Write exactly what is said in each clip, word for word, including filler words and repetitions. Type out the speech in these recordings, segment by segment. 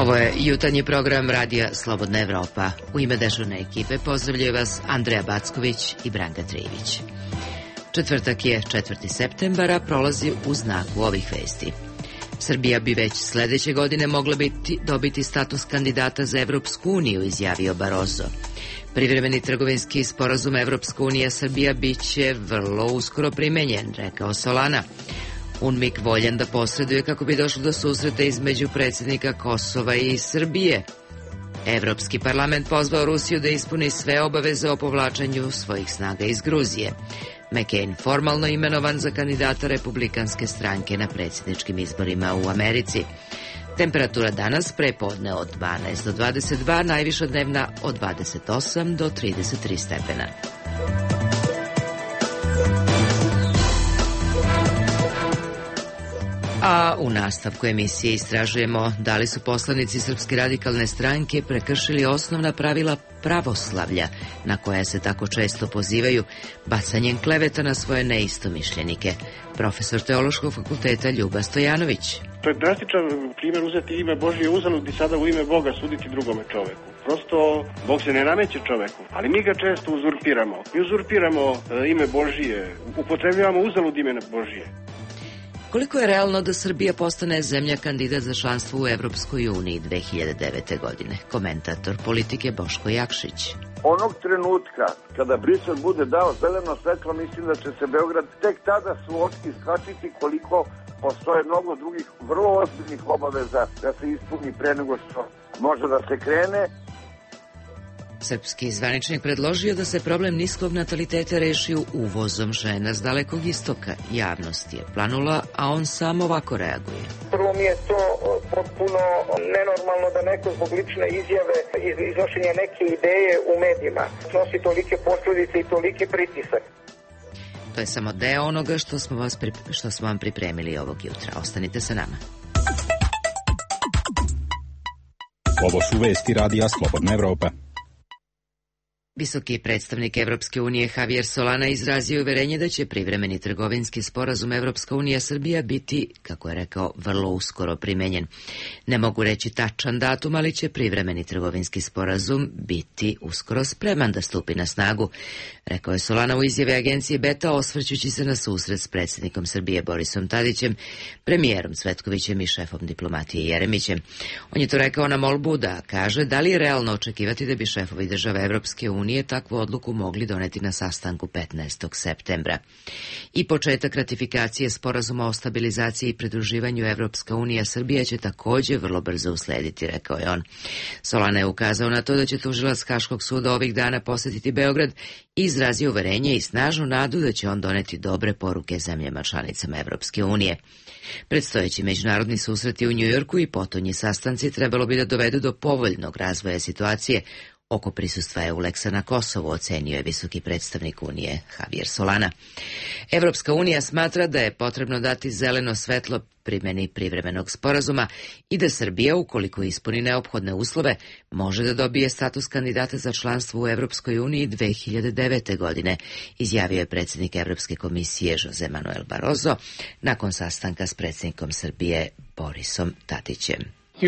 Ovo je jutarnji program radija Slobodna Evropa. U ime dežurne ekipe pozdravljaju vas Andreja Backović i Branka Trijević. Četvrtak je četvrti septembara, prolazi u znaku ovih vesti. Srbija bi već sledeće godine mogla biti, dobiti status kandidata za Evropsku uniju, izjavio Barroso. Privremeni trgovinski sporazum Evropska unija Srbija biće vrlo uskoro primenjen, rekao Solana. UNMIK voljan da posreduje kako bi došlo do susreta između predsjednika Kosova i Srbije. Evropski parlament pozvao Rusiju da ispuni sve obaveze o povlačenju svojih snaga iz Gruzije. McCain formalno imenovan za kandidata republikanske stranke na predsjedničkim izborima u Americi. Temperatura danas prepodne od dvanaest do dvadeset dva, najviša dnevna od dvadeset osam do trideset tri stepena. A u nastavku emisije istražujemo da li su poslanici Srpske radikalne stranke prekršili osnovna pravila pravoslavlja na koja se tako često pozivaju bacanjem kleveta na svoje neistomišljenike. Profesor Teološkog fakulteta Ljuba Stojanović. To je drastičan primjer uzeti ime Božije uzalud i sada u ime Boga suditi drugome čoveku. Prosto, Bog se ne nameće čoveku, ali mi ga često uzurpiramo. Mi uzurpiramo ime Božije, upotrebljavamo uzalud ime Božije. Koliko je realno da Srbija postane zemlja kandidat za članstvo u Evropskoj uniji dve hiljade devete. godine? Komentator politike Boško Jakšić. Onog trenutka kada Brisel bude dao zeleno svetlo, mislim da će se Beograd tek tada suočiti, shvatiti koliko postoje mnogo drugih vrlo ozbiljnih obaveza da se ispuni pre nego što može da se krene. Srpski zvaničnik predložio da se problem niskog nataliteta reši uvozom žena s Dalekog istoka. Javnost je planula, a on sam ovako reaguje. Prvo mi je to potpuno nenormalno da neko zbog lične izjave iz iznošenja neke ideje u medijima snosi tolike posljedice i toliki pritisak. To je samo deo onoga što smo, vas prip... što smo vam pripremili ovog jutra. Ostanite sa nama. Ovo su vesti radija Slobodna Evropa. Visoki predstavnik Evropske unije Javier Solana izrazio uverenje da će privremeni trgovinski sporazum Evropska unija Srbija biti, kako je rekao, vrlo uskoro primenjen. Ne mogu reći tačan datum, ali će privremeni trgovinski sporazum biti uskoro spreman da stupi na snagu, rekao je Solana u izjave agencije Beta, osvrćući se na susret s predsjednikom Srbije Borisom Tadićem, premijerom Cvetkovićem i šefom diplomatije Jeremićem. On je to rekao na molbu da kaže da li je realno očekivati da bi šefovi države Evropske unije nije takvu odluku mogli doneti na sastanku petnaestog septembra. I početak ratifikacije sporazuma o stabilizaciji i pridruživanju Evropska unija Srbija će također vrlo brzo uslediti, rekao je on. Solana je ukazao na to da će tužilac Haškog suda ovih dana posjetiti Beograd i izrazio uverenje i snažnu nadu da će on doneti dobre poruke zemljama članicama Evropske unije. Predstojeći međunarodni susreti u Njujorku i potonji sastanci trebalo bi da dovedu do povoljnog razvoja situacije oko prisustva EULEX-a na Kosovu, ocenio je visoki predstavnik Unije Javier Solana. Evropska unija smatra da je potrebno dati zeleno svetlo primjeni privremenog sporazuma i da Srbija, ukoliko ispuni neophodne uslove, može da dobije status kandidata za članstvo u Evropskoj uniji dve hiljade devete. godine, izjavio je predsjednik Evropske komisije Jose Manuel Barroso nakon sastanka s predsjednikom Srbije Borisom Tadićem.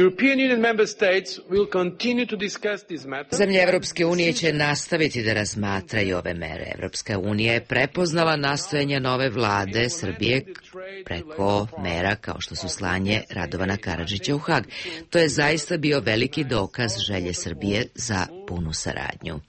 Zemlje Evropske unije će nastaviti da razmatraju ove mere. Evropska unija je prepoznala nastojanja nove vlade Srbije preko mera kao što su slanje Radovana Karadžića u Hag. To je zaista bio veliki dokaz želje Srbije za punu saradnju.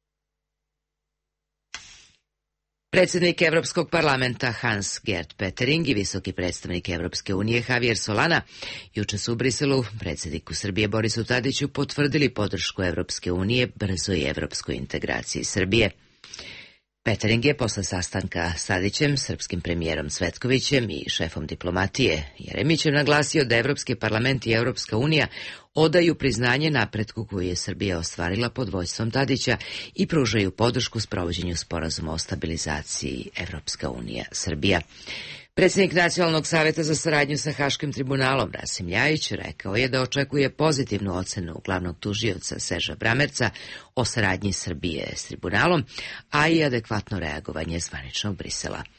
Predsjednik Evropskog parlamenta Hans-Gert Pöttering i visoki predstavnik Evropske unije Javier Solana juče su u Briselu predsjedniku Srbije Borisu Tadiću potvrdili podršku Evropske unije brzoj evropskoj integraciji Srbije. Pöttering je posle sastanka s Tadićem, srpskim premijerom Cvetkovićem i šefom diplomatije Jeremićem naglasio da Evropski parlament i Evropska unija odaju priznanje napretku koju je Srbija ostvarila pod vođstvom Tadića i pružaju podršku sprovođenju sporazuma o stabilizaciji Evropska unija Srbija. Predsjednik Nacionalnog savjeta za saradnju sa Haškim tribunalom Rasim Ljajić rekao je da očekuje pozitivnu ocenu glavnog tužioca Serža Bramerca o saradnji Srbije s tribunalom, a i adekvatno reagovanje zvaničnog Brisela.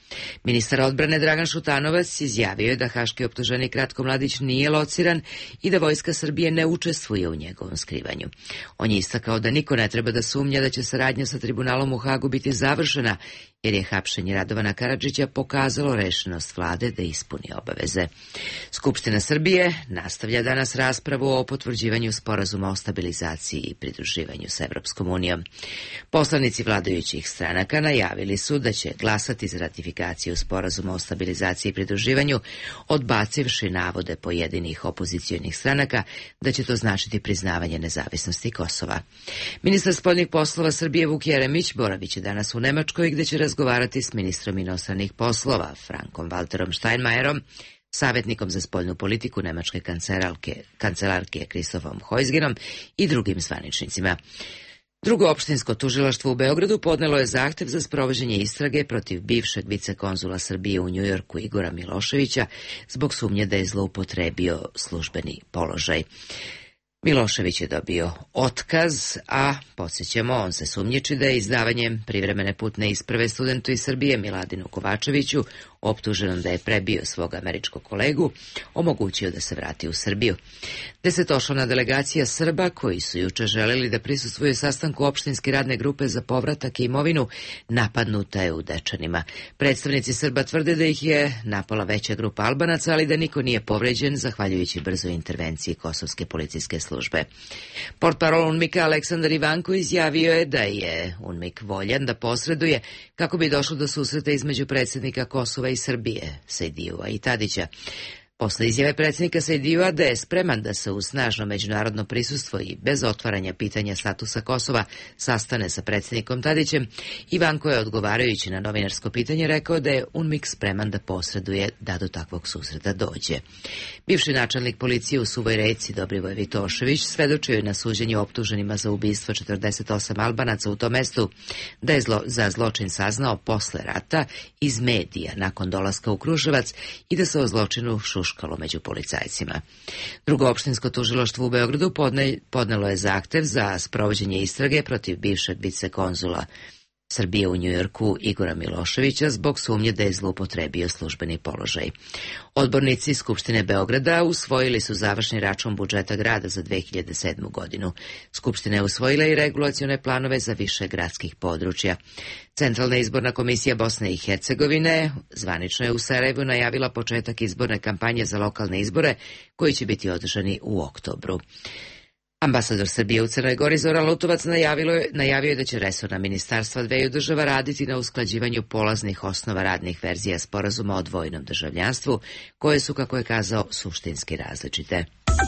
Ministar odbrane Dragan Šutanovac izjavio je da haški optuženik Ratko Mladić nije lociran i da Vojska Srbije ne učestvuje u njegovom skrivanju. On je istakao da niko ne treba da sumnja da će saradnja sa tribunalom u Hagu biti završena, jer je hapšenje Radovana Karadžića pokazalo rešenost vlade da ispuni obaveze. Skupština Srbije nastavlja danas raspravu o potvrđivanju sporazuma o stabilizaciji i pridruživanju sa Evropskom unijom. Poslanici vladajućih stranaka najavili su da će glasati za ratifikaciju sporazuma o stabilizaciji i pridruživanju, odbacivši navode pojedinih opozicionih stranaka da će to značiti priznavanje nezavisnosti Kosova. Ministar spoljnih poslova Srbije Vuk Jeremić boravit će danas u Nemačkoj, gde će razgovarati s ministrom inostranih poslova Frankom Walterom Steinmeierom, savjetnikom za spoljnu politiku nemačke kancelarke, kancelarke Kristofom Heusgenom i drugim zvaničnicima. Drugo opštinsko tužilaštvo u Beogradu podnelo je zahtev za sprovođenje istrage protiv bivšeg vicekonzula Srbije u Njujorku Igora Miloševića zbog sumnje da je zloupotrebio službeni položaj. Milošević je dobio otkaz, a podsjećamo, on se sumnjiči da je izdavanjem privremene putne isprave studentu iz Srbije Miladinu Kovačeviću, optuženom da je prebio svog američkog kolegu, omogućio da se vrati u Srbiju. Desetočlana delegacija Srba, koji su juče želeli da prisustvuju sastanku opštinske radne grupe za povratak i imovinu, napadnuta je u Dečanima. Predstavnici Srba tvrde da ih je napala veća grupa Albanaca, ali da niko nije povređen, zahvaljujući brzoj intervenciji kosovske policijske službe. Portparol UNMIK-a Aleksandar Ivanko izjavio je da je UNMIK voljan da posreduje kako bi došlo do susreta između predsjednika Kosova i Srbije, Sejdijua i Tadića. Posle izjave predsjednika Sejdijua da je spreman da se uz snažno međunarodno prisustvo i bez otvaranja pitanja statusa Kosova sastane sa predsjednikom Tadićem, Ivanko je odgovarajući na novinarsko pitanje rekao da je UNMIK spreman da posreduje da do takvog susreta dođe. Bivši načelnik policije u Suvoj Reci Dobrivoj Vitošević svedočio je na suđenju optuženima za ubistvo četrdeset osam Albanaca u tom mestu da je zlo, za zločin saznao posle rata iz medija nakon dolaska u Kruševac i da se o zločinu šuškalo među policajcima. Drugo opštinsko tužilaštvo u Beogradu podne, podnelo je zahtev za sprovođenje istrage protiv bivšeg vicekonzula Srbije u Njujorku Igora Miloševića zbog sumnje da je zloupotrebio službeni položaj. Odbornici Skupštine Beograda usvojili su završni račun budžeta grada za dve hiljade sedmu godinu. Skupština je usvojila i regulacione planove za više gradskih područja. Centralna izborna komisija Bosne i Hercegovine zvanično je u Sarajevu najavila početak izborne kampanje za lokalne izbore koji će biti održani u oktobru. Ambasador Srbije u Crnoj Gori Zoran Lutovac najavilo je, najavio je da će resorna ministarstva dveju država raditi na usklađivanju polaznih osnova radnih verzija sporazuma o dvojnom državljanstvu, koje su, kako je kazao, suštinski različite.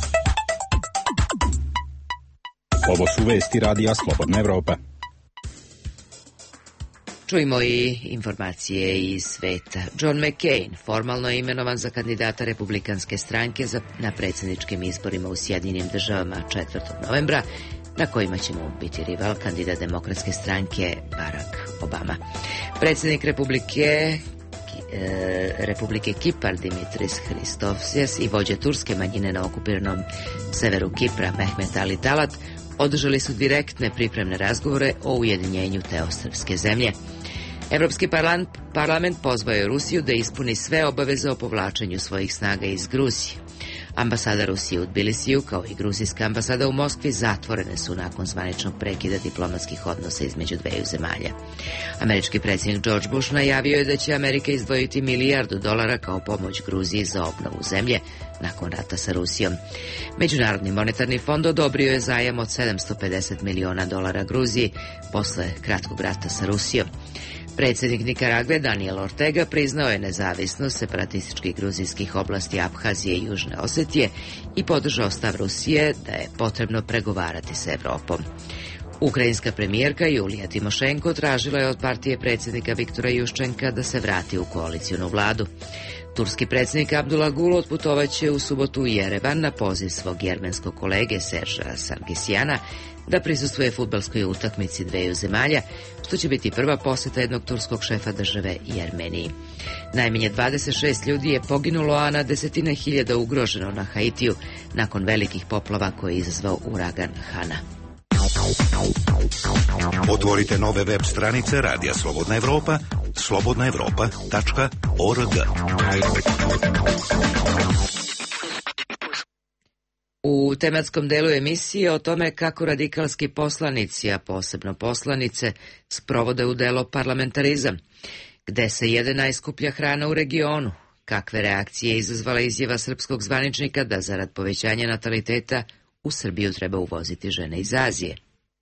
Ovo su vesti radija Slobodna Evropa. Čujmo i informacije iz sveta. John McCain formalno je imenovan za kandidata Republikanske stranke za, na predsjedničkim izborima u Sjedinjenim državama četvrtog novembra, na kojima će mu biti rival kandidat Demokratske stranke Barack Obama. Predsjednik Republike e, Republike Kipar Dimitris Christovsias i vođa turske manjine na okupiranom severu Kipra Mehmet Ali Talat održali su direktne pripremne razgovore o ujedinjenju te ostrvske zemlje. Evropski parlament, parlament pozvao je Rusiju da ispuni sve obaveze o povlačenju svojih snaga iz Gruzije. Ambasada Rusije u Tbilisiju, kao i gruzijska ambasada u Moskvi, zatvorene su nakon zvaničnog prekida diplomatskih odnosa između dveju zemalja. Američki predsjednik George Bush najavio je da će Amerika izdvojiti milijardu dolara kao pomoć Gruziji za obnovu zemlje nakon rata sa Rusijom. Međunarodni monetarni fond odobrio je zajam od sedamsto pedeset miliona dolara Gruziji posle kratkog rata sa Rusijom. Predsjednik Nikaragve Daniel Ortega priznao je nezavisnost separatističkih gruzijskih oblasti Abhazije i Južne Osetije i podržao stav Rusije da je potrebno pregovarati sa Evropom. Ukrajinska premijerka Julija Timošenko tražila je od partije predsjednika Viktora Juščenka da se vrati u koalicijonu vladu. Turski predsjednik Abdullah Gul otputovaće u subotu u Jerevan na poziv svog jermenskog kolege Serža Sargisjana da prisustvuje fudbalskoj utakmici dveju zemalja, što će biti prva posjeta jednog turskog šefa države Jermeniji. Najmanje dvadeset šest ljudi je poginulo, a na desetine hiljada ugroženo na Haitiju nakon velikih poplava koje je izazvao uragan Hana. Otvorite nove web stranice Radija Slobodna Evropa, slobodna evropa tačka org. U tematskom delu emisije o tome kako radikalski poslanici, a posebno poslanice, sprovode u delo parlamentarizam, gde se jede najskuplja hrana u regionu, kakve reakcije je izazvala izjava srpskog zvaničnika da zarad povećanja nataliteta u Srbiju treba uvoziti žene iz Azije.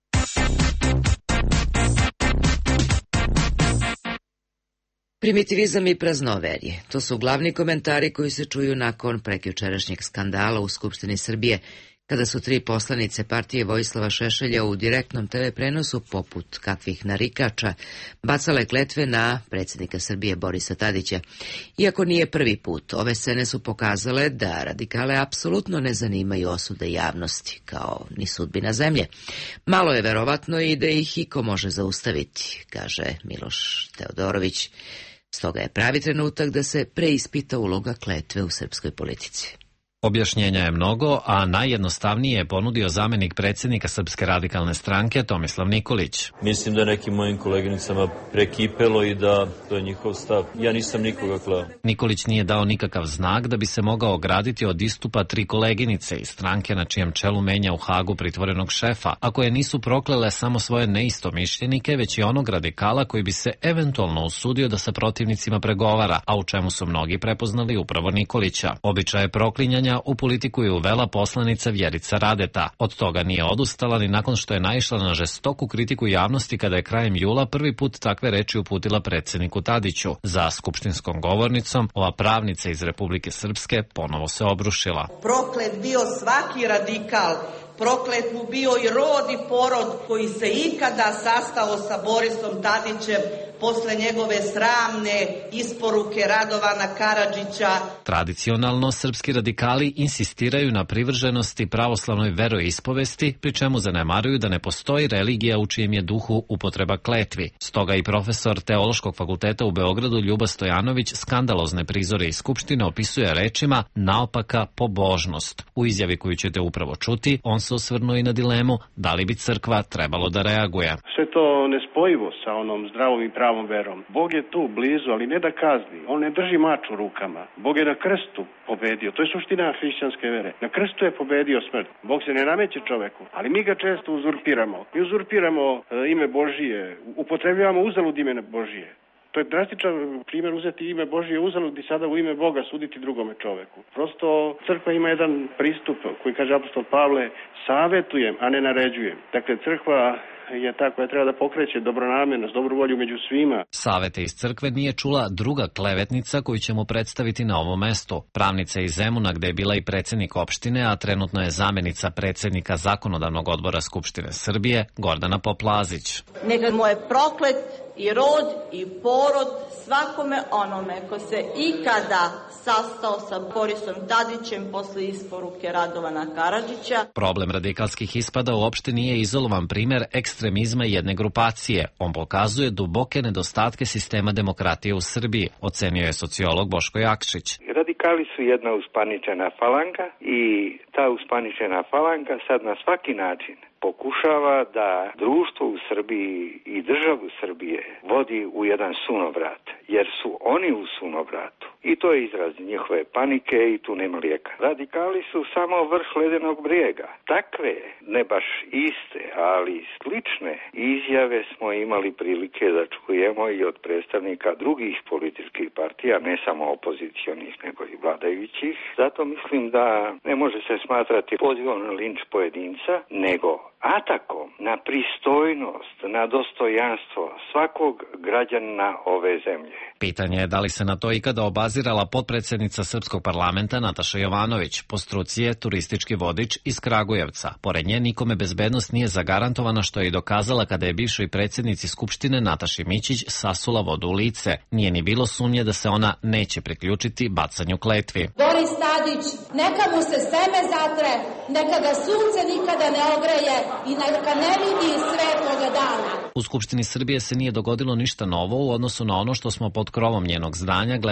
Primitivizam i praznoverje, to su glavni komentari koji se čuju nakon prekjučerašnjeg skandala u Skupštini Srbije, kada su tri poslanice partije Vojislava Šešelja u direktnom te ve prenosu, poput kakvih narikača, bacale kletve na predsjednika Srbije Borisa Tadića. Iako nije prvi put, ove scene su pokazale da radikale apsolutno ne zanimaju osude javnosti, kao ni sudbina zemlje. Malo je verovatno i da ih iko može zaustaviti, kaže Miloš Teodorović. Stoga je pravi trenutak da se preispita uloga kletve u srpskoj politici. Objašnjenja je mnogo, a najjednostavnije je ponudio zamenik predsjednika Srpske radikalne stranke Tomislav Nikolić. Mislim da nekim mojim koleginicama prekipelo i da to je njihov stav. Ja nisam nikoga kleo. Nikolić nije dao nikakav znak da bi se mogao ograditi od istupa tri koleginice iz stranke na čijem čelu menja u Hagu pritvorenog šefa, a koje nisu proklele samo svoje neistomišljenike, već i onog radikala koji bi se eventualno usudio da sa protivnicima pregovara, a u čemu su mnogi prepoznali upravo Nikolića. Običaje proklinjanja u politiku je uvela poslanica Vjerica Radeta. Od toga nije odustala ni nakon što je naišla na žestoku kritiku javnosti kada je krajem jula prvi put takve reči uputila predsjedniku Tadiću. Za skupštinskom govornicom ova pravnica iz Republike Srpske ponovo se obrušila. Proklet bio svaki radikal, proklet mu bio i rod i porod koji se ikada sastao sa Borisom Tadićem posle njegove sramne isporuke Radovana Karadžića. Tradicionalno, srpski radikali insistiraju na privrženosti pravoslavnoj veroispovesti, pri čemu zanemaruju da ne postoji religija u čijem je duhu upotreba kletvi. Stoga i profesor Teološkog fakulteta u Beogradu Ljuba Stojanović skandalozne prizore iz Skupštine opisuje rečima naopaka pobožnost. U izjavi koju ćete upravo čuti, on se osvrnuo i na dilemu da li bi crkva trebalo da reaguje. Sve to nespojivo sa onom zdravom i pravom verom. Bog je tu blizu, ali ne da kazni. On ne drži mač u rukama. Bog je na krstu pobedio. To je suština hrišćanske vere. Na krstu je pobedio smrt. Bog se ne nameće čoveku, ali mi ga često uzurpiramo. Mi uzurpiramo e, ime Božije, upotrebljavamo uzalud ime Božije. To je drastičan primjer uzeti ime Božije uzalud i sada u ime Boga suditi drugome čoveku. Prosto crkva ima jedan pristup koji kaže apostol Pavle, savetujem, a ne naređujem. Dakle, crkva je ta koja treba da pokreće dobronamjernost, dobru volju među svima. Savete iz crkve nije čula druga klevetnica koju ćemo predstaviti na ovom mestu. Pravnica iz Zemuna, gde je bila i predsjednik opštine, a trenutno je zamenica predsjednika Zakonodavnog odbora Skupštine Srbije, Gordana Poplazić. Neka mu je proklet i rod i porod svakome onome ko se ikada sastao sa Borisom Tadićem posle isporuke Radovana Karadžića. Problem radikalskih ispada uopšte nije izolovan primer ekstremizma jedne grupacije. On pokazuje duboke nedostatke sistema demokratije u Srbiji, ocenio je sociolog Boško Jakšić. Radikali su jedna uspaničena falanga i ta uspaničena falanga sad na svaki način pokušava da društvo u Srbiji i državu Srbije vodi u jedan sunovrat, jer su oni u sunovratu. I to je izraz njihove panike i tu nema lijeka. Radikali su samo vrh ledenog brijega. Takve, ne baš iste, ali slične izjave smo imali prilike da čujemo i od predstavnika drugih političkih partija, ne samo opozicionih, nego i vladajućih. Zato mislim da ne može se smatrati pozivom na linč pojedinca, nego atakom na pristojnost, na dostojanstvo svakog građanina ove zemlje. Pitanje je da li se na to ikada obazirala potpredsjednica Srpskog parlamenta Nataša Jovanović, po struci je turistički vodič iz Kragujevca. Pored nje nikome bezbednost nije zagarantovana, što je i dokazala kada je bivšoj predsjednici Skupštine Nataši Mićić sasula vodu u lice. Nije ni bilo sumnje da se ona neće priključiti bacanju kletvi. Boris Tadić, neka mu se seme zatre, neka ga sunce nikada ne ogreje i neka ne vidi svetloga dana. U Skupštini Srbije se nije dogodilo ništa novo u odnosu na ono što smo pod krovom njenog zdanja gledali godinu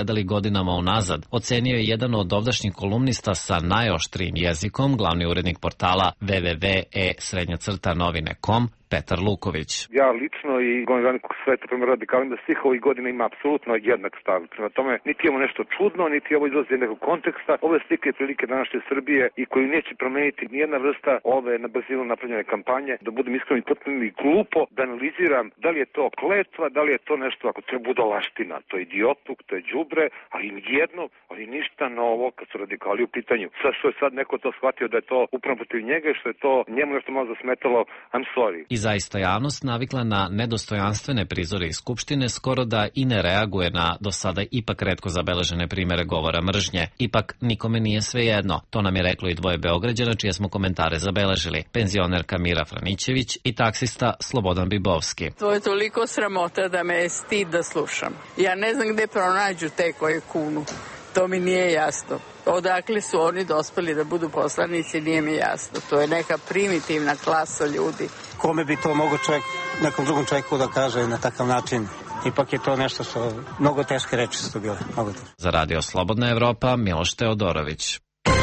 godinama unazad, ocenio je jedan od ovdašnjih kolumnista sa najoštrijim jezikom, glavni urednik portala w w w tačka e srednja crta novine tačka com, Petar Luković. Ja lično i govorim sveta prema radikalima da svih ovih godina ima apsolutno jednak stav. Prema tome, niti je ovo nešto čudno, niti ovo izlazi iz nekog konteksta. Ove slike i prilike današnje Srbije i koju neće promeniti nijedna vrsta ove na brzinu napravljene kampanje, da budem iskren i potpuno i glupo da analiziram da li je to kletva, da li je to nešto ako treba budalaština. To je idiotluk, to je đubre, ali jedno, ali ništa novo kad su radikali u pitanju. Sad što je sad neko to shvatio da je to upravo protiv njega i što je to njemu nešto malo zasmetalo, I'm sorry. I zaista javnost navikla na nedostojanstvene prizore iz Skupštine skoro da i ne reaguje na do sada ipak retko zabeležene primere govora mržnje. Ipak nikome nije svejedno. To nam je reklo i dvoje Beograđana čije smo komentare zabeležili. Penzionerka Mira Franićević i taksista Slobodan Bibovski. To je toliko sramota da me je stid da slušam. Ja ne znam gde pronađu te koje kunu. To mi nije jasno. Odakle su oni dospeli da budu poslanici, nije mi jasno. To je neka primitivna klasa ljudi. Kome bi to mogo čovjek, nekom drugom čovjeku da kaže na takav način? Ipak je to nešto što mnogo teške reči su to bile. Mnogo teške. Za Radio Slobodna Evropa, Miloš Teodorović.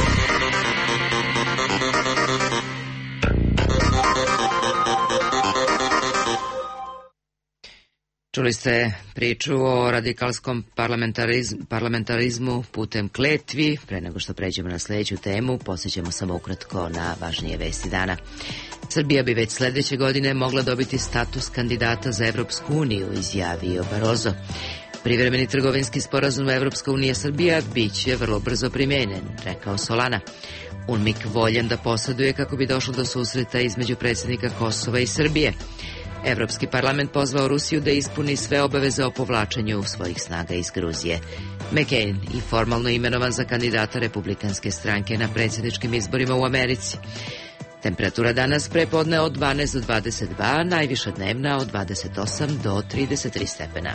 Čuli ste priču o radikalskom parlamentarizmu, parlamentarizmu putem kletvi. Pre nego što pređemo na sljedeću temu, posjećamo samo ukratko na važnije vesti dana. Srbija bi već sljedeće godine mogla dobiti status kandidata za Evropsku uniju, izjavio Barozo. Privremeni trgovinski sporazum Evropska unija Srbija bit će vrlo brzo primjenjen, rekao Solana. UNMIK voljen da posreduje kako bi došlo do susreta između predsjednika Kosova i Srbije. Evropski parlament pozvao Rusiju da ispuni sve obaveze o povlačenju svojih snaga iz Gruzije. McCain i formalno imenovan za kandidata Republikanske stranke na predsjedničkim izborima u Americi. Temperatura danas prepodne od dvanaest do dvadeset dva, najviša dnevna od dvadeset osam do trideset tri stepena.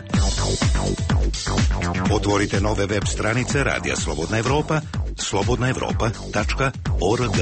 Otvorite nove web stranice Radija Slobodna Evropa, slobodna evropa tačka org.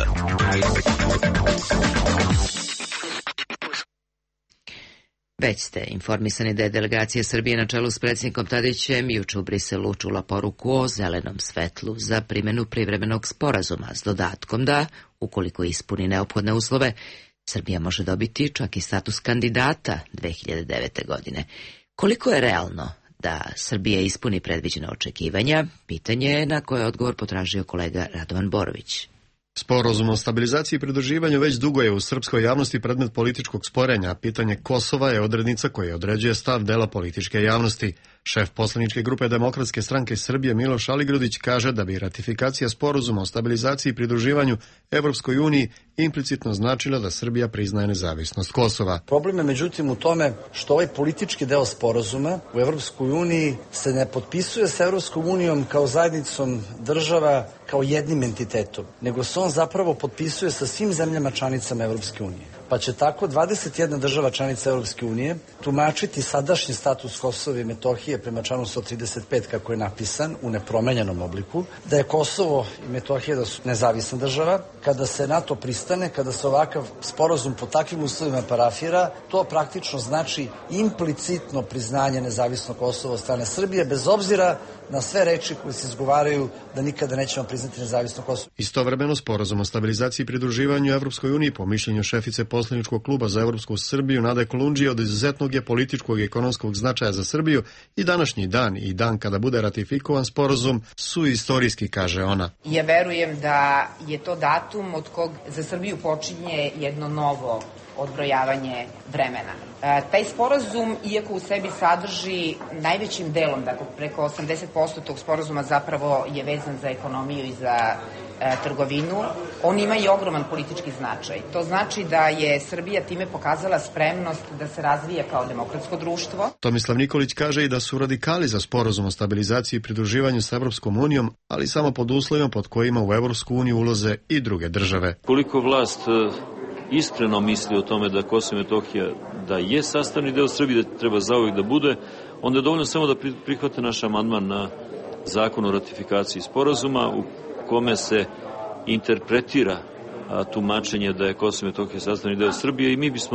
Već ste informisani da je delegacija Srbije na čelu s predsjednikom Tadićem juče u Briselu čula poruku o zelenom svetlu za primjenu privremenog sporazuma s dodatkom da, ukoliko ispuni neophodne uslove, Srbija može dobiti čak i status kandidata dve hiljade devete. godine. Koliko je realno da Srbija ispuni predviđena očekivanja, pitanje je na koje odgovor potražio kolega Radovan Borović. Sporazum o stabilizaciji i pridruživanju već dugo je u srpskoj javnosti predmet političkog sporenja, a pitanje Kosova je odrednica koja određuje stav dela političke javnosti. Šef poslaničke grupe Demokratske stranke Srbije Miloš Aligrudić kaže da bi ratifikacija sporazuma o stabilizaciji i pridruživanju Evropskoj uniji implicitno značila da Srbija priznaje nezavisnost Kosova. Problem je međutim u tome što ovaj politički deo sporazuma u Evropskoj uniji se ne potpisuje sa Evropskom unijom kao zajednicom država, kao jednim entitetom, nego se on zapravo potpisuje sa svim zemljama članicama Evropske unije. Pa će tako dvadeset jedna država članica Evropske unije tumačiti sadašnji status Kosova i Metohije prema članu sto trideset pet kako je napisan u nepromenjenom obliku, da je Kosovo i Metohija da su nezavisna država. Kada se na to pristane, kada se ovakav sporazum po takvim uslovima parafira, to praktično znači implicitno priznanje nezavisnog Kosova od strane Srbije, bez obzira na sve reči koje se izgovaraju da nikada nećemo priznati nezavisno Kosovo. Istovremeno sporazum o stabilizaciji i pridruživanju Evropskoj uniji po mišljenju šefice poslaničkog kluba za Evropsku Srbiju Nade Kolundžije od izuzetnog je političkog i ekonomskog značaja za Srbiju i današnji dan i dan kada bude ratifikovan sporazum su istorijski, kaže ona. Ja verujem da je to datum od kog za Srbiju počinje jedno novo odbrojavanje vremena. E, taj sporazum, iako u sebi sadrži najvećim delom, dakle preko osamdeset posto tog sporazuma zapravo je vezan za ekonomiju i za e, trgovinu, on ima i ogroman politički značaj. To znači da je Srbija time pokazala spremnost da se razvija kao demokratsko društvo. Tomislav Nikolić kaže i da su radikali za sporazum o stabilizaciji i pridruživanju sa Evropskom unijom, ali samo pod uslovima pod kojima u Evropsku uniju ulaze i druge države. Koliko vlast iskreno misli o tome da Kosovo i Metohija da je sastavni deo Srbije, da treba zauvijek da bude, onda je dovoljno samo da prihvate naš amandman na zakon o ratifikaciji sporazuma u kome se interpretira tumačenje da je Kosovo i Metohija sastavni deo Srbije i mi bismo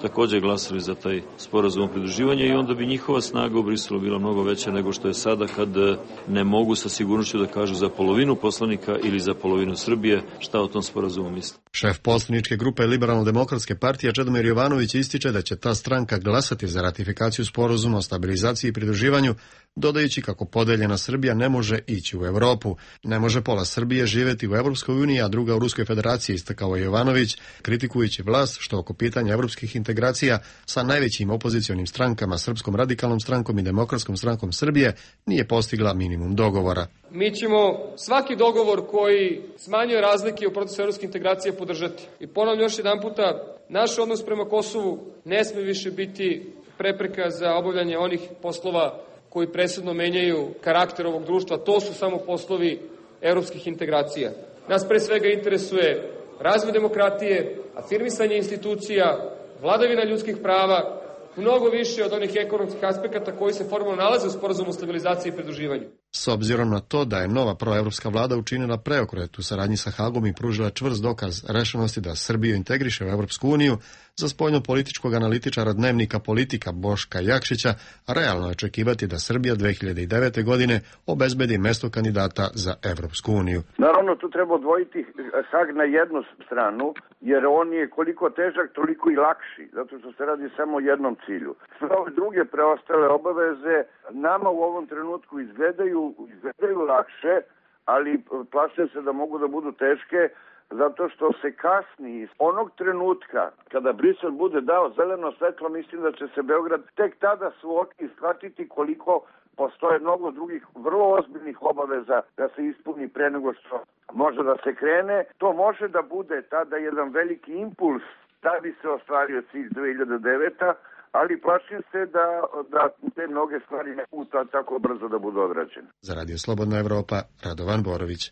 takođe glasali za taj sporazum o pridruživanju i onda bi njihova snaga u Briselu bila mnogo veća nego što je sada, kad ne mogu sa sigurnošću da kažu za polovinu poslanika ili za polovinu Srbije šta o tom sporazumu misli. Šef poslaničke grupe Liberalno-demokratske partije Čedomir Jovanović ističe da će ta stranka glasati za ratifikaciju sporazuma o stabilizaciji i pridruživanju, dodajući kako podeljena Srbija ne može ići u Evropu. Ne može pola Srbije živeti u Evropskoj uniji, a druga u Ruskoj federaciji, istakao je Jovanović, kritikujući vlast što oko pitanja evropskih integracija sa najvećim opozicionim strankama, Srpskom radikalnom strankom i Demokratskom strankom Srbije, nije postigla minimum dogovora. Mi ćemo svaki dogovor koji smanjuje razlike u procesu evropske integracije podržati. I ponavljam još jedan puta, naš odnos prema Kosovu ne sme više biti prepreka za obavljanje onih poslova koji presudno menjaju karakter ovog društva. To su samo poslovi evropskih integracija. Nas pre svega interesuje razvoj demokratije, afirmisanje institucija, vladavina ljudskih prava, mnogo više od onih ekonomskih aspekata koji se formalno nalaze u sporazumu o stabilizaciji i pridruživanju. S obzirom na to da je nova proevropska vlada učinila preokret u saradnji sa Hagom i pružila čvrst dokaz rešenosti da Srbiju integriše u Evropsku uniju, za spoljno-političkog analitičara Dnevnika Politika Boška Jakšića, realno je očekivati da Srbija dve hiljade devete. godine obezbedi mesto kandidata za Evropsku uniju. Naravno, tu treba odvojiti Hag na jednu stranu, jer on je koliko težak, toliko i lakši, zato što se radi samo o jednom cilju. Sve ove druge preostale obaveze nama u ovom trenutku izgledaju, izgledaju lakše, ali plašim se da mogu da budu teške, zato što se kasni iz onog trenutka kada Brisel bude dao zeleno svetlo, mislim da će se Beograd tek tada suočiti i shvatiti koliko postoje mnogo drugih vrlo ozbiljnih obaveza da se ispuni pre nego što može da se krene. To može da bude tada jedan veliki impuls da bi se ostvario cilj dve hiljade devete. ali plašim se da, da te mnoge stvari ne mogu tako brzo da budu odrađene. Za Radio Slobodna Evropa, Radovan Borović.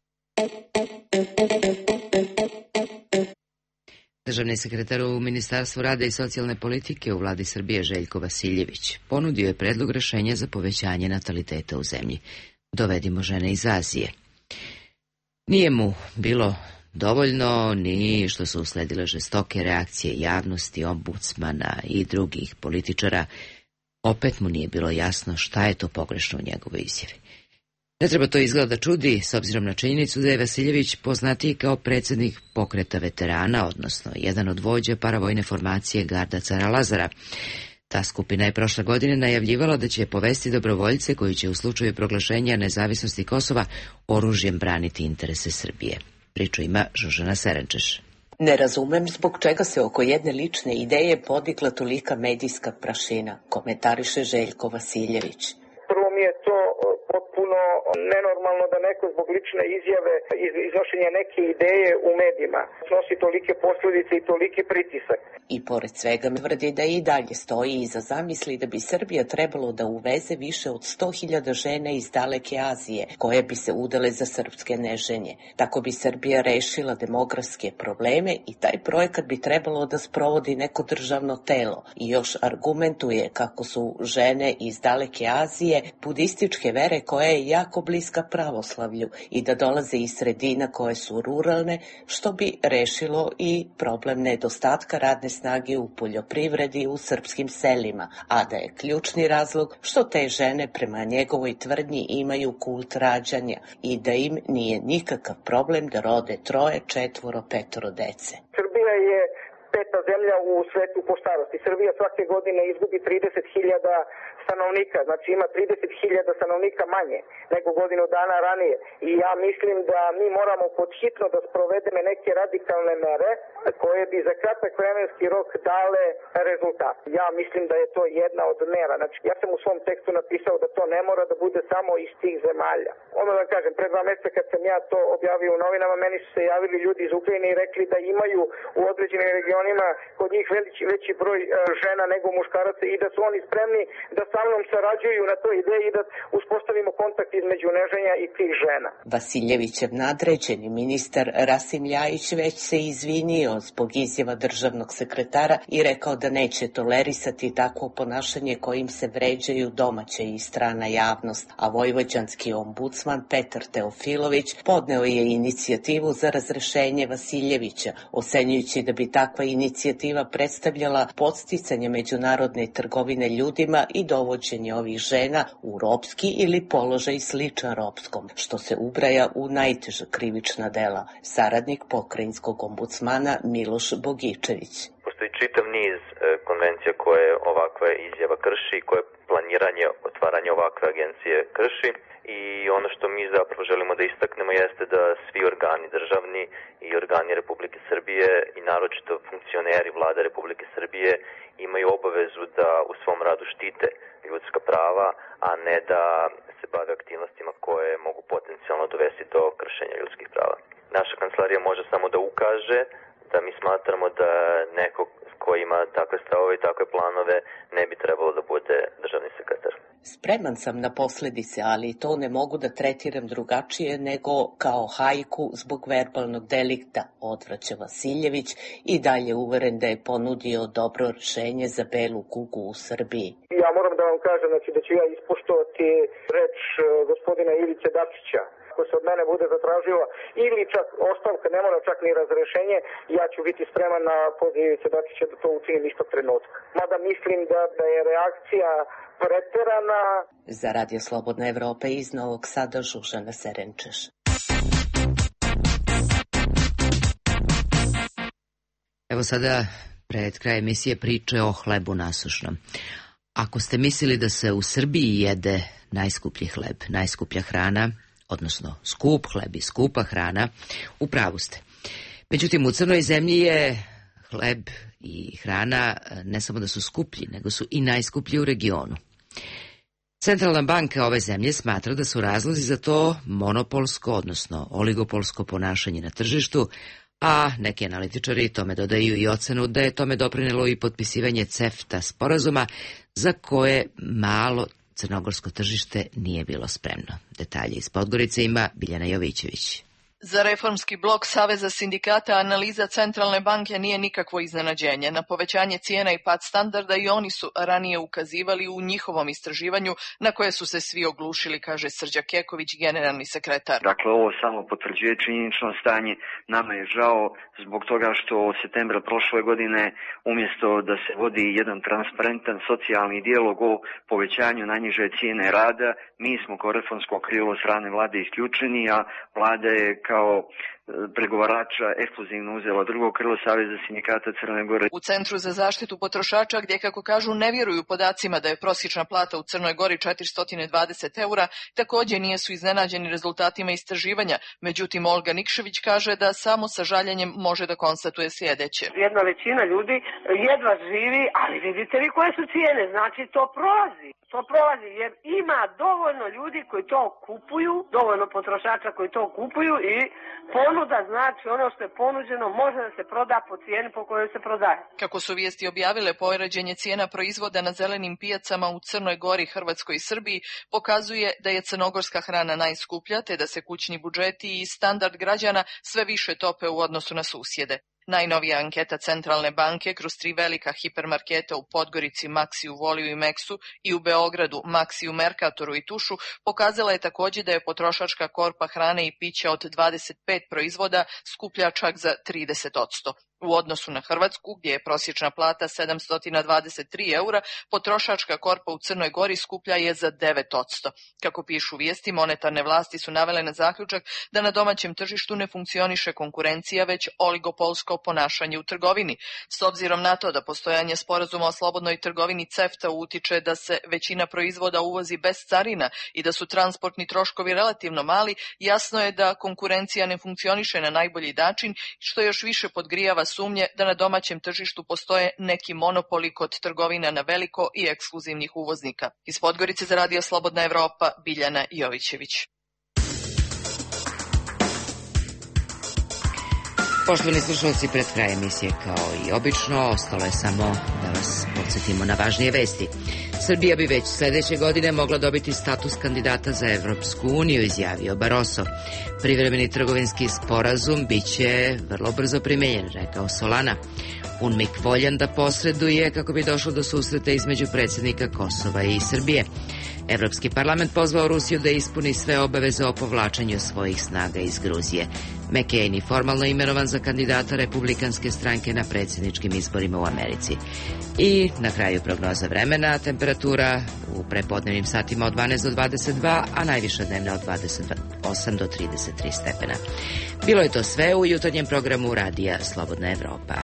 Državni sekretar u Ministarstvu rada i socijalne politike u vladi Srbije Željko Vasiljević ponudio je predlog rešenja za povećanje nataliteta u zemlji. Dovedimo žene iz Azije. Nije mu bilo dovoljno ni što su usledile žestoke reakcije javnosti, ombudsmana i drugih političara. Opet mu nije bilo jasno šta je to pogrešno u njegovoj izjavi. Ne treba to izgleda da čudi, s obzirom na činjenicu da je Vasiljević poznatiji kao predsjednik pokreta veterana, odnosno jedan od vođa paravojne formacije Garda cara Lazara. Ta skupina je prošle godine najavljivala da će povesti dobrovoljce koji će u slučaju proglašenja nezavisnosti Kosova oružjem braniti interese Srbije. Priču ima Žužana Serenčeš. Ne razumem zbog čega se oko jedne lične ideje podigla tolika medijska prašina, komentariše Željko Vasiljević. Prvo mi je to potpuno nenormalno da neko zbog lične izjave, iznošenja neke ideje u medijima snosi tolike posljedice i toliki pritisak. I pored svega tvrdi da i dalje stoji iza zamisli da bi Srbija trebalo da uveze više od sto hiljada žena iz daleke Azije, koje bi se udale za srpske neženje. Tako bi Srbija rešila demografske probleme i taj projekat bi trebalo da sprovodi neko državno telo. I još argumentuje kako su žene iz daleke Azije budističke vere koja je jako bliska pravoslavlju i da dolaze iz sredina koje su ruralne, što bi rešilo i problem nedostatka radne snage u poljoprivredi u srpskim selima, a da je ključni razlog što te žene prema njegovoj tvrdnji imaju kult rađanja i da im nije nikakav problem da rode troje, četvoro, petoro dece. Srbija je peta zemlja u svetu po starosti. Srbija svake godine izgubi trideset hiljada stanovnika, znači ima trideset hiljada stanovnika manje nego godinu dana ranije. I ja mislim da mi moramo podhitno da sprovedeme neke radikalne mere koje bi za kratak vremenski rok dale rezultat. Ja mislim da je to jedna od mera. Znači, ja sam u svom tekstu napisao da to ne mora da bude samo iz tih zemalja. Ono da kažem, pre dva meseca kad sam ja to objavio u novinama, meni su se javili ljudi iz Ukrajine i rekli da imaju u određenim regionima kod njih veći, veći broj uh, žena nego muškaraca i da su oni spremni da sa mnom sarađuju na toj ideji i da uspostavimo kontakt između neženja i tih žena. Vasiljevićev nadređeni ministar Rasim Ljajić već se izvinio zbog izjava državnog sekretara i rekao da neće tolerisati takvo ponašanje kojim se vređaju domaća i strana javnost, a vojvođanski ombudsman Petar Teofilović podneo je inicijativu za razrešenje Vasiljevića, ocenjujući da bi takva inicijativa predstavljala podsticanje međunarodne trgovine ljudima i dovođenje ovih žena u ropski ili položaj sličan ropskom, što se ubraja u najteža krivična dela. Saradnik pokrajinskog ombudsmana Miloš Bogičević. Postoji čitav niz konvencija koje ovakva izjava krši i koje planiranje otvaranje ovakve agencije krši. I ono što mi zapravo želimo da istaknemo jeste da svi organi državni i organi Republike Srbije i naročito funkcioneri vlade Republike Srbije imaju obavezu da u svom radu štite ljudska prava, a ne da se bave aktivnostima koje mogu potencijalno dovesti do kršenja ljudskih prava. Naša kancelarija može samo da ukaže da mi smatramo da neko ko ima takve stavove i takve planove ne bi trebalo da bude državni sekretar. Spreman sam na posledice, ali to ne mogu da tretiram drugačije nego kao hajku zbog verbalnog delikta, odvraća Vasiljević i dalje uveren da je ponudio dobro rešenje za belu kugu u Srbiji. Ja moram da vam kažem znači, da ću ja ispoštovati reč gospodina Ivice Dačića. Ako se od mene bude zatražila ili čak ostavka, ne mora čak ni razrešenje, ja ću biti spreman na poziv Ivice Dačića da to učinim istog trenutka. Mada mislim da, da je reakcija preterana. Za Radio Slobodna Evropa iz Novog Sada Žužana Serenčeš. Evo sada pred kraj emisije priče o hlebu nasušnom. Ako ste mislili da se u Srbiji jede najskuplji hleb, najskuplja hrana, odnosno skup hleb i skupa hrana, u pravu ste. Međutim, u crnoj zemlji je hleb i hrana ne samo da su skuplji, nego su i najskuplji u regionu. Centralna banka ove zemlje smatra da su razlozi za to monopolsko, odnosno oligopolsko ponašanje na tržištu, a neki analitičari tome dodaju i ocenu da je tome doprinelo i potpisivanje CEFTA sporazuma za koje malo crnogorsko tržište nije bilo spremno. Detalje iz Podgorice ima Biljana Jovićević. Za reformski blok Saveza sindikata analiza Centralne banke nije nikakvo iznenađenje. Na povećanje cijena i pad standarda i oni su ranije ukazivali u njihovom istraživanju na koje su se svi oglušili, kaže Srđa Keković, generalni sekretar. Dakle, ovo samo potvrđuje činjenično stanje. Nama je žao zbog toga što od septembra prošle godine umjesto da se vodi jedan transparentan socijalni dijalog o povećanju najniže cijene rada, mi smo kao reformsko krilo strane vlade isključeni, a vlada je kao pregovarača ekskluzivno uzela drugo krilo Saveza sindikata Crne Gore. U Centru za zaštitu potrošača, gdje kako kažu ne vjeruju podacima da je prosječna plata u Crnoj Gori četiristo dvadeset eura, također nisu iznenađeni rezultatima istraživanja. Međutim, Olga Nikšević kaže da samo sa žaljenjem može da konstatuje sljedeće. Jedna većina ljudi jedva živi, ali vidite vi koje su cijene, znači to prolazi. To prolazi jer ima dovoljno ljudi koji to kupuju, dovoljno potrošača koji to kupuju i ponuda znači ono što je ponuđeno može da se proda po cijeni po kojoj se prodaje. Kako su vijesti objavile, poređenje cijena proizvoda na zelenim pijacama u Crnoj Gori, Hrvatskoj i Srbiji pokazuje da je crnogorska hrana najskuplja, te da se kućni budžeti i standard građana sve više tope u odnosu na susjede. Najnovija anketa Centralne banke kroz tri velika hipermarketa u Podgorici, Maxiju, Voliju i Meksu i u Beogradu, Maxiju, Merkatoru i Tušu pokazala je također da je potrošačka korpa hrane i pića od dvadeset pet proizvoda skuplja čak za trideset posto. U odnosu na Hrvatsku, gdje je prosječna plata sedamsto dvadeset tri eura, potrošačka korpa u Crnoj Gori skuplja je za devet posto. Kako pišu vijesti, monetarne vlasti su navele na zaključak da na domaćem tržištu ne funkcioniše konkurencija, već oligopolsko ponašanje u trgovini. S obzirom na to da postojanje sporazuma o slobodnoj trgovini CEFTA utiče da se većina proizvoda uvozi bez carina i da su transportni troškovi relativno mali, jasno je da konkurencija ne funkcioniše na najbolji način, što još više podgrijava sumnje da na domaćem tržištu postoje neki monopoli kod trgovina na veliko i ekskluzivnih uvoznika. Iz Podgorice za Radio Slobodna Evropa, Biljana Jovićević. Poštovani slušalci, pred kraj emisije kao i obično ostalo je samo da vas podsjetimo na važnije vesti. Srbija bi već sljedeće godine mogla dobiti status kandidata za Evropsku uniju, izjavio Barroso. Privremeni trgovinski sporazum biće vrlo brzo primenjen, rekao Solana. UNMIK voljan da posreduje kako bi došlo do susreta između predsjednika Kosova i Srbije. Evropski parlament pozvao Rusiju da ispuni sve obaveze o povlačenju svojih snaga iz Gruzije. McCain je formalno imenovan za kandidata republikanske stranke na predsjedničkim izborima u Americi. I na kraju prognoza vremena, temperatura u prepodnevnim satima od dvanaest do dvadeset dva, a najviša dnevna od dvadeset osam do trideset tri stepena. Bilo je to sve u jutarnjem programu Radija Slobodna Evropa.